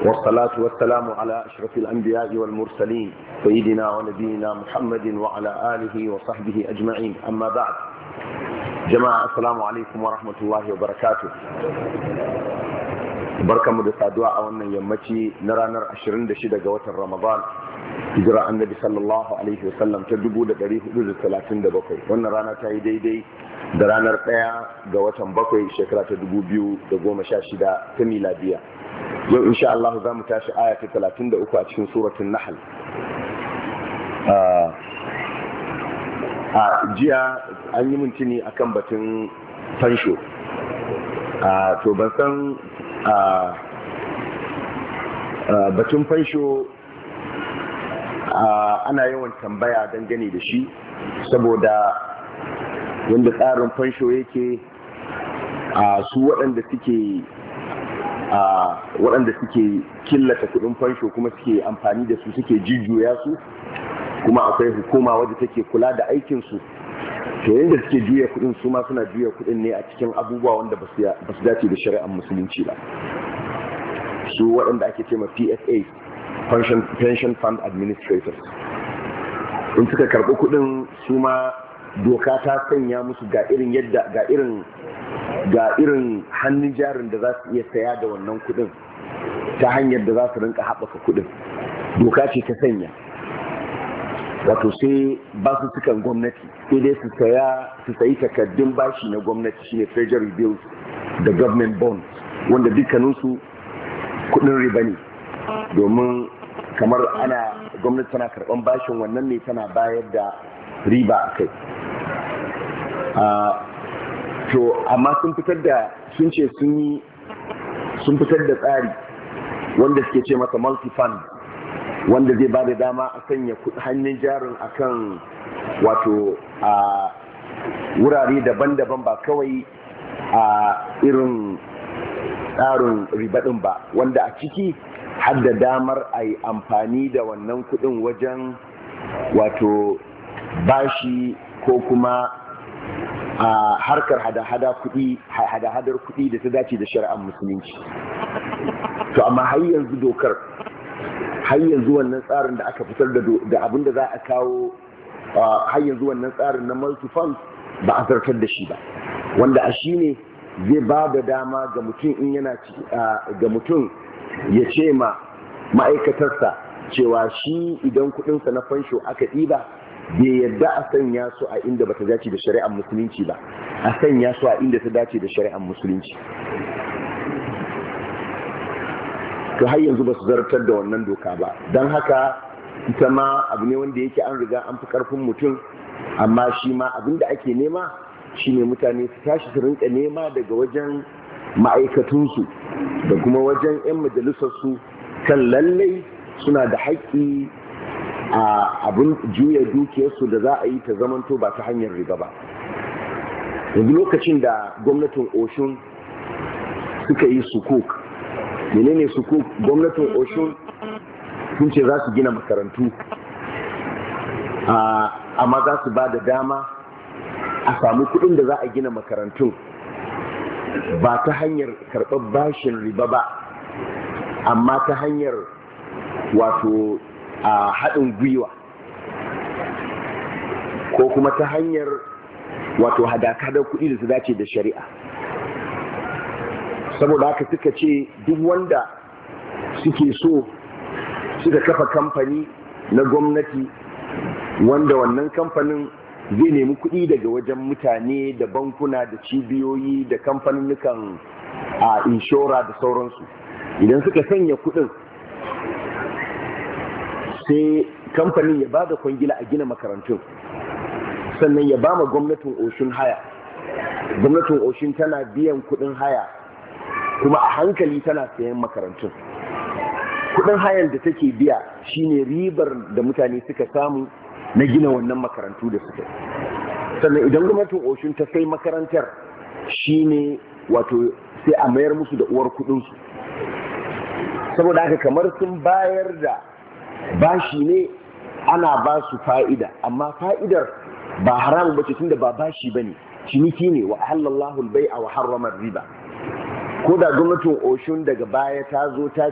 والصلاة والسلام على أشرف الأنبياء والمرسلين سيدنا ونبينا محمد وعلى آله وصحبه أجمعين. أما بعد، جماعة السلام عليكم ورحمة الله وبركاته. barkanmu da saduwa a wannan yammaci na ranar 26 ga watan Ramadan, hijira annabi sallallahu alaihi wasallam ta 1437. wannan rana ta yi daidai da ranar 1 ga watan 7 shekara ta 2016 ta miladiya. Yau insha Allah za mu tashi aya ta 33 a cikin suratul Nahl. A jiya an yi mintuni akan batun fansho. To ban san batun fansho ana yawan tambaya dangane da shi, saboda wanda tsarin fansho yake su waɗanda suke killata kuɗin fansho kuma suke amfani da su, suke jujjuya su, kuma akwai hukuma wadda take kula da aikinsu. To yadda suke juya kuɗin, su ma suna juya kuɗin ne a cikin abubuwa wanda ba su dace da shari'ar musulunci ba. Su waɗanda ake ce ma PFA, Pension Fund Administrators, in suka karɓi kuɗin, su ma doka ta sanya musu ga irin hannun jarin da za su iya saya da wannan kuɗin ta hanyar da za su rinka haɓaka kuɗin. Doka ce ta sanya, wato sai ba su cikin gwamnati, sai dai su sayi takardun bashi na gwamnati, shine treasury bills da government bonds, wanda dukkaninsu kuɗin riba ne, domin kamar gwamnati tana karɓan bashin wannan ne, tana bayar da riba a kai. To amma sun fitar da tsari wanda suke ce masa multi-fund, wanda zai ba da dama a sanya hannun jarin akan wato a wurare daban-daban, ba kawai a irin tsarin ribaɗin ba, wanda a ciki har da damar a yi amfani da wannan kuɗin wajen wato bashi ko kuma a harkar hada-hadar kuɗi da ta dace da shari'ar musulunci. To amma har yanzu wannan tsarin da aka fitar da abin da za a kawo, har yanzu wannan tsarin na multi-fund ba a zartar da shi ba, wanda a shi ne zai ba da dama ga mutum in yana ga mutum ya ce ma ma'aikatarsa cewa shi idan kuɗinsa na fansho aka ɗiba, bai yadda a sanya su a inda ba ta dace da shari'ar musulunci ba, a sanya su a inda ta dace da shari'ar musulunci. To har yanzu ba su zartar da wannan doka ba, don haka ita ma abu ne wanda yake an riga an fi karfin mutum, amma shi ma abin da ake nema shine mutane su tashi su rinka nema daga wajen ma'aikatunsu da kuma wajen 'yan majalisarsu kan lallai suna da haƙƙi a abin juya dukiyarsu da za a yi ta zamanto ba ta hanyar riba ba. Yanzu lokacin da gwamnatin Oshun suka yi sukuk, menene sukuk? Gwamnatin Oshun sun ce za su gina makarantu, amma za su ba da dama a samu kuɗin da za a gina makarantun ba ta hanyar karɓar bashin riba ba, amma ta hanyar wato a haɗin gwiwa, ko kuma ta hanyar wato hada-hadar kuɗi da su dace da shari'a. Saboda haka suka ce duk wanda suke so suka kafa kamfani na gwamnati, wanda wannan kamfanin zai nemi kuɗi daga wajen mutane da bankuna da cibiyoyi da kamfaninnukan a inshora da sauransu, idan suka sanya kuɗin, sai kamfanin ya ba da kwangila a gina makarantun, sannan ya ba ma gwamnatin Oshun haya. Gwamnatin Oshun tana biyan kuɗin haya, kuma a hankali tana sayan makarantun. Kuɗin hayan da take biya shine ribar da mutane suka samu na gina wannan makarantu da suka. Sannan idan gwamnatin Oshun ta sai makarantar, shine wato sai a mayar musu da uwar kuɗinsu. Saboda haka kamar sun bayar da bashi ne, ana ba su fa'ida, amma fa'idar ba haramun bace, tunda ba bashi bane, ciniki ne. Wa halallahu al-bai'a wa harrama riba. ko da gwamnatin Oshun daga baya ta zo ta